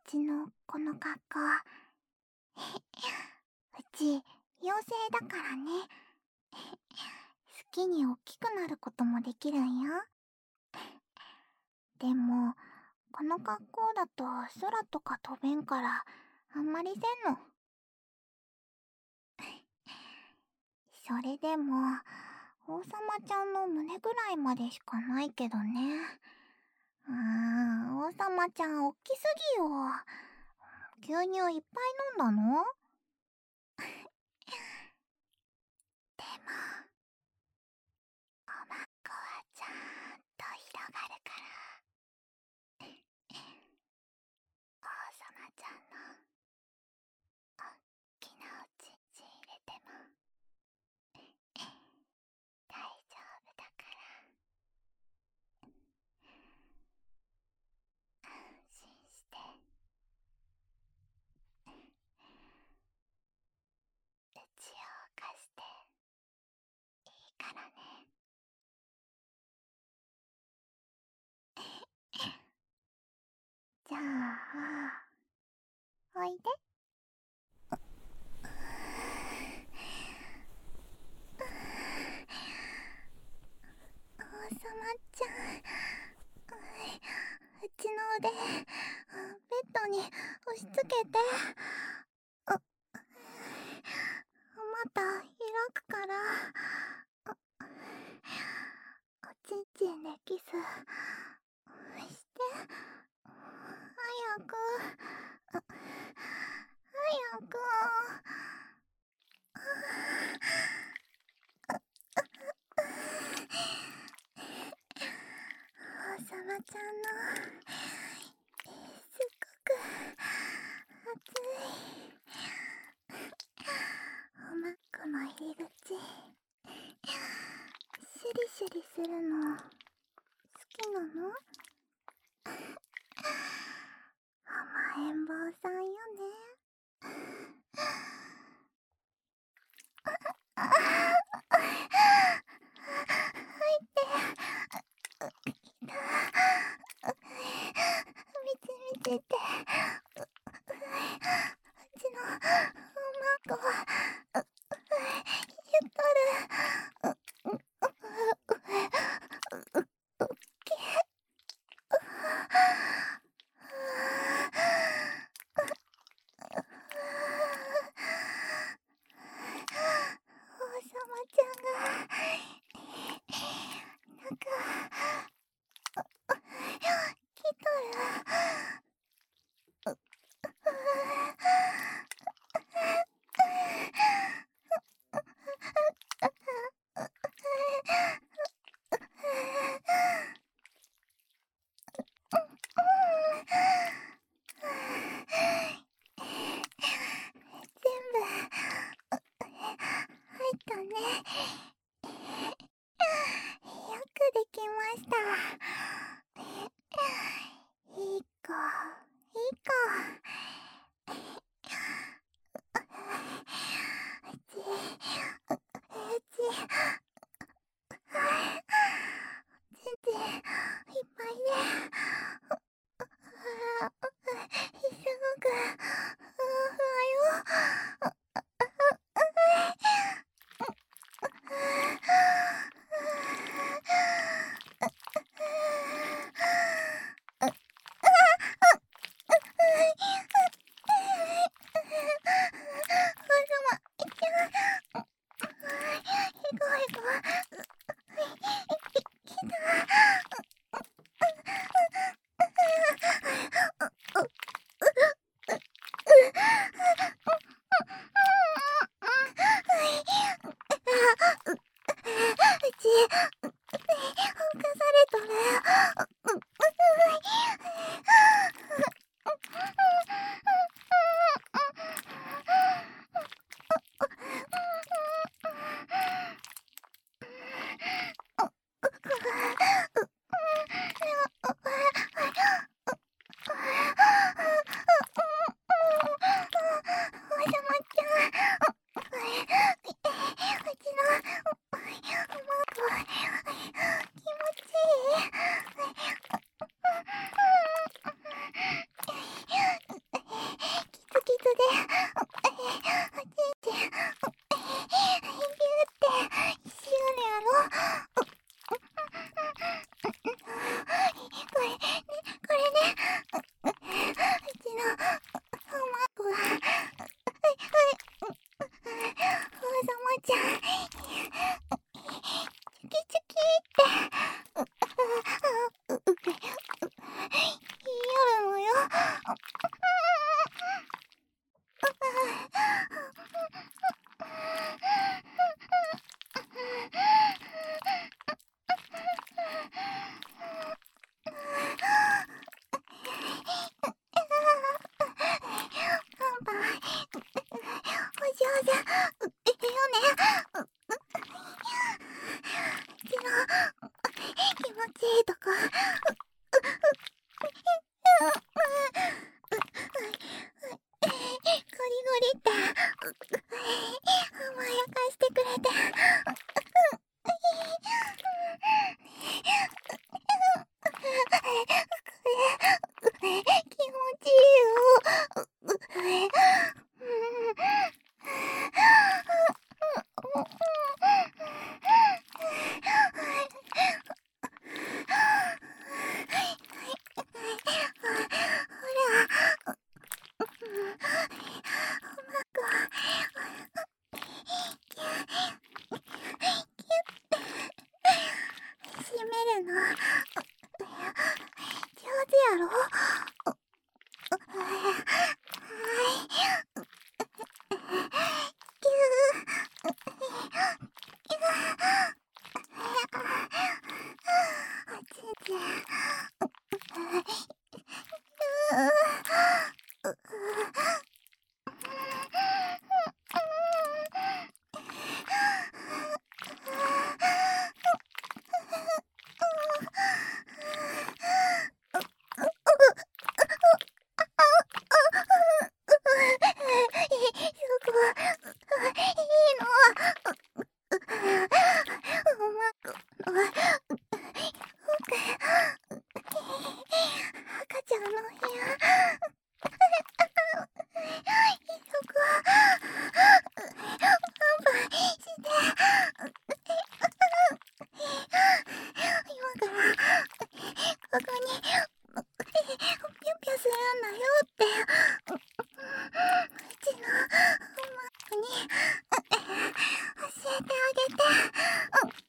ちのこの格好。うち、妖精だからね。好きに大きくなることもできるんよ。でも、この格好だと空とか飛べんから、あんまりせんの。それでも、王様ちゃんの胸ぐらいまでしかないけどね。王様ちゃんおっきすぎよ。牛乳いっぱい飲んだの？でも、おまっこはちゃんと広がるから。王様ちゃんのおっきなおちんちん入れても大丈夫だから安心して。うちを貸していいからね。じゃあ、おいで。王様ちゃん、うちの腕、ベッドに押し付けて。また開くから。おちんちんでキスして。早く。早く。王様ちゃんのすっごく熱いおまっこの入り口、シュリシュリするの好きなの？甘えん坊さんよね。入って。みちみちって。うちのおまっこは言っとる。王様ちゃんがなんか来とる。 気持ちいいよ。閉めるの上手やろ。赤ちゃんの部屋。ここにぴょぴょするんだよって、うちのママに教えてあげて。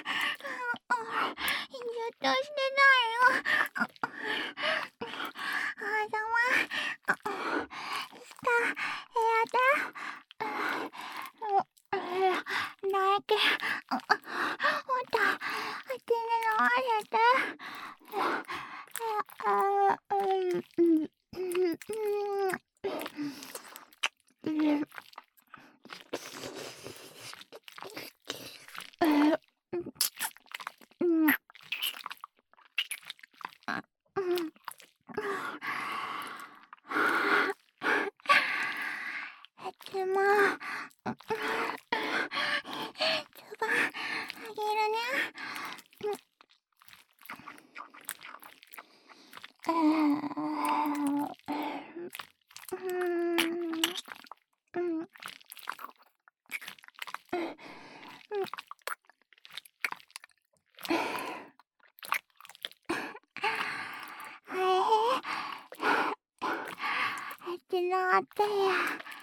ずっとしてないよ。 ちのあてや。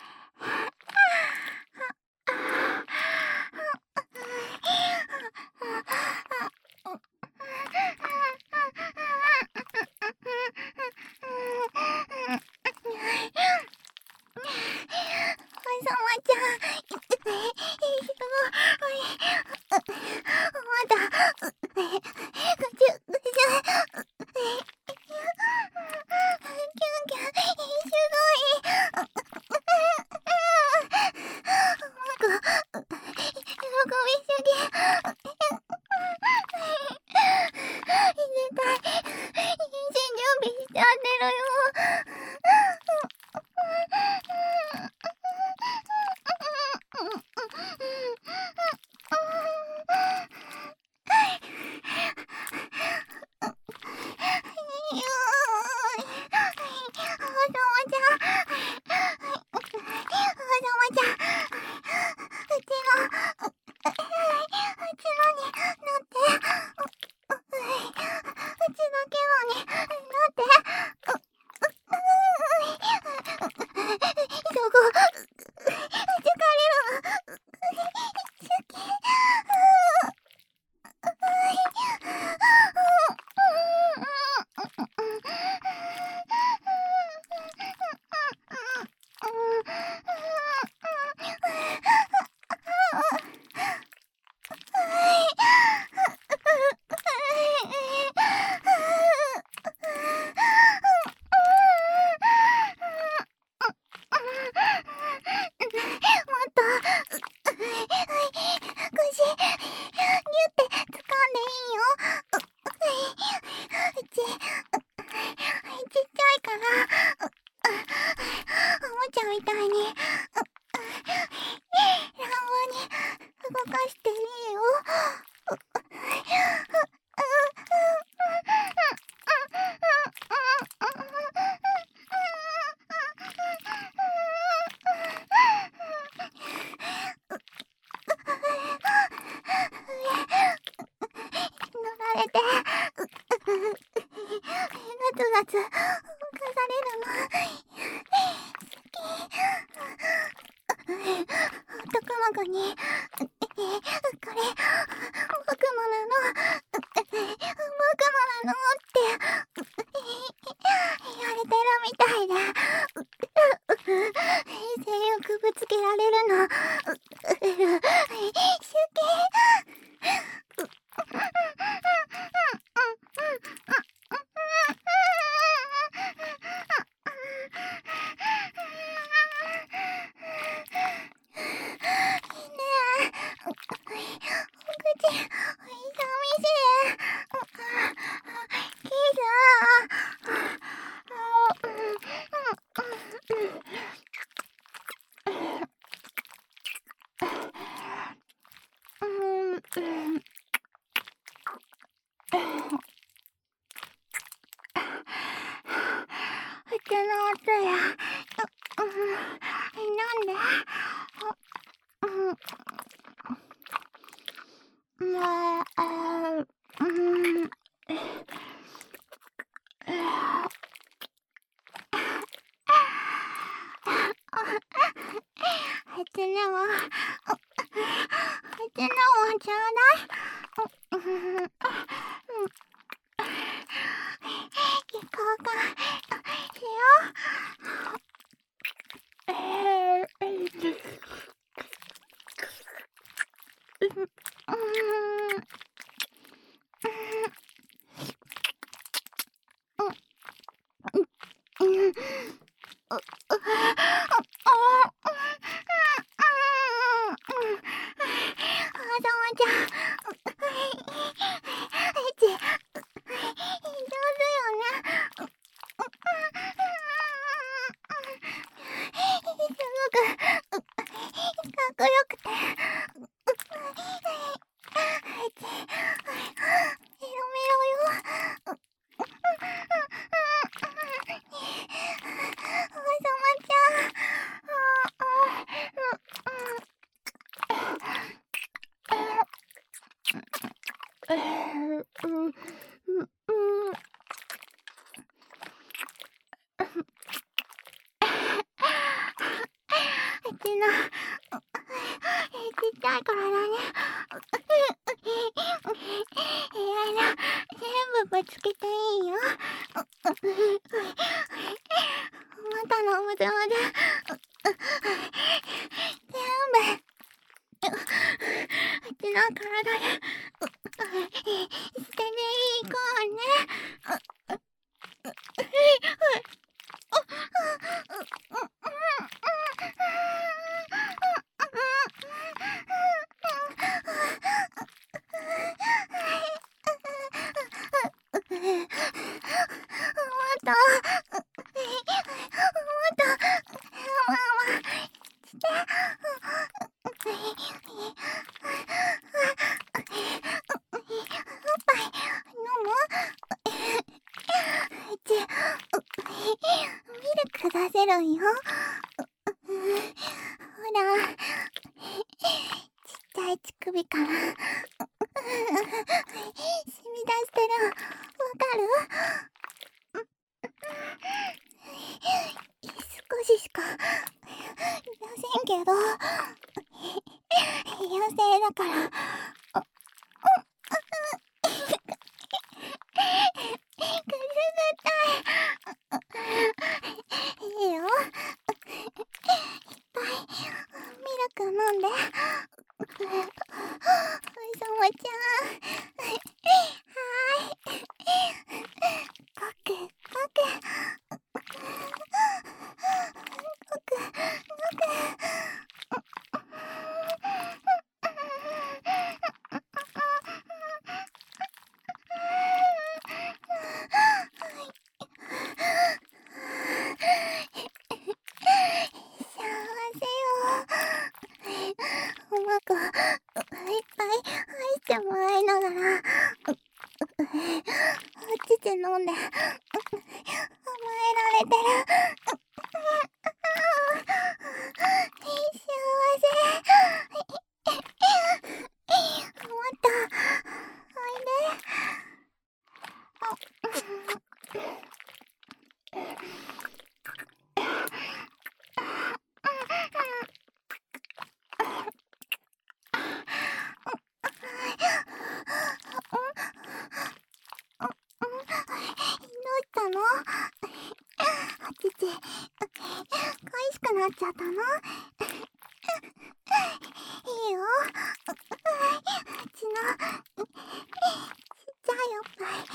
おさまちゃん、まだ、ぐちゅぐちゅ、キュンキュン、すごい。喜びすぎ。絶対、妊娠準備しちゃってるよ。みたいに乱暴に動かしていいよ。乗られてガツガツ動かされるの男の子にこれ僕もなのって言われてるみたいで性欲ぶつけられるの好き。普通の音や。なんで？初音はちょうだい。交換しよかっこよくてメロメロよ。おばさちのちっちゃい体にいろいろ全部ぶつけていいよ。あなたのむずむず全部うちの体で捨てていこうね。ミルク出せるんよ。ほら、ちっちゃい乳首から染み出してる。わかる？少ししかいませんけど、妖精だから。くすぐったい。いいよ。いっぱいミルク飲んで。おいさまちゃん。はーい。ごくごく。ごくごく。幸せよ。うまくいっぱい愛してもらいながら乳飲んで甘えられてる。幸せ。もっとおいで。どうしたの？お乳恋しくなっちゃったの？いいよ。うちのちっちゃいおっぱい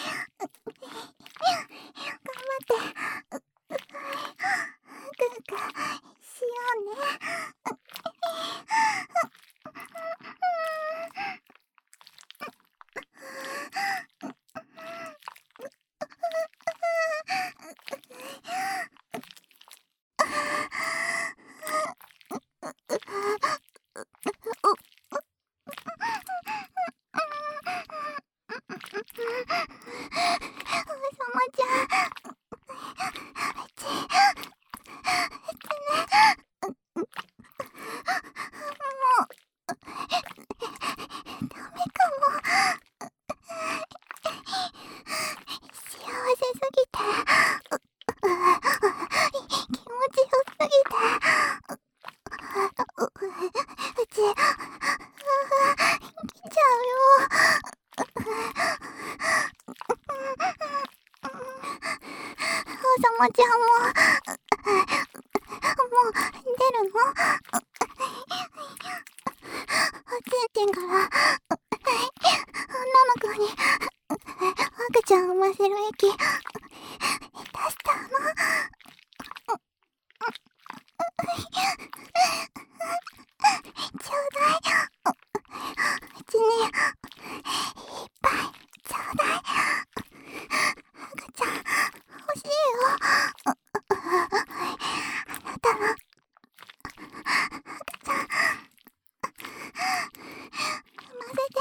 頑張ってぐーぐーしようね。おさまちゃん、ダメかも。幸せすぎて気持ちよすぎてうち来ちゃうよ。おさまちゃんも出るの？おちんちんから女の子に赤ちゃん産ませる液出しちゃうの？ちょうだい。うちにいっぱいちょうだい。赤ちゃん欲しいよ。あなたの赤ちゃん産ませ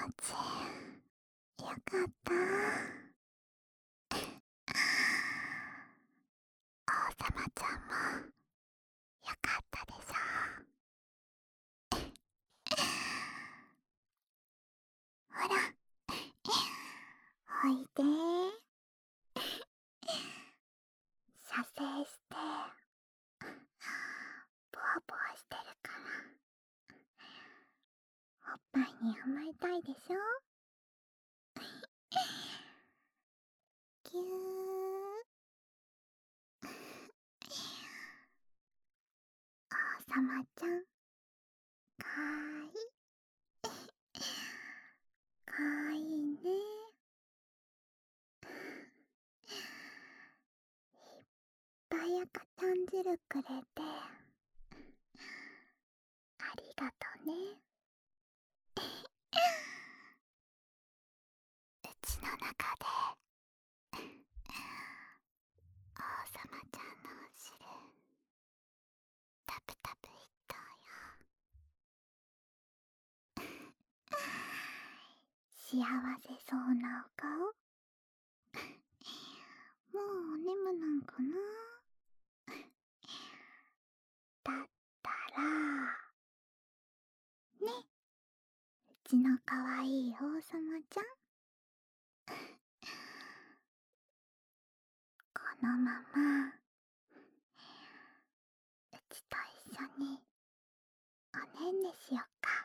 ちよかった。王様ちゃんもよかったでしょ。ほら、おいで。射精して、ボワボワしてるから、おっぱいに甘えたいでしょ。ぎゅー。王様ちゃん、かわいい。かわいいね。いっぱい赤ちゃん汁くれて、ありがとね。うちの中で、王様ちゃんのお汁、タプタプいっとうよ。幸せそうなお顔。もうお眠なんかな。だったらね、うちのかわいい王様ちゃん、このままうちと一緒におねんねしよっか。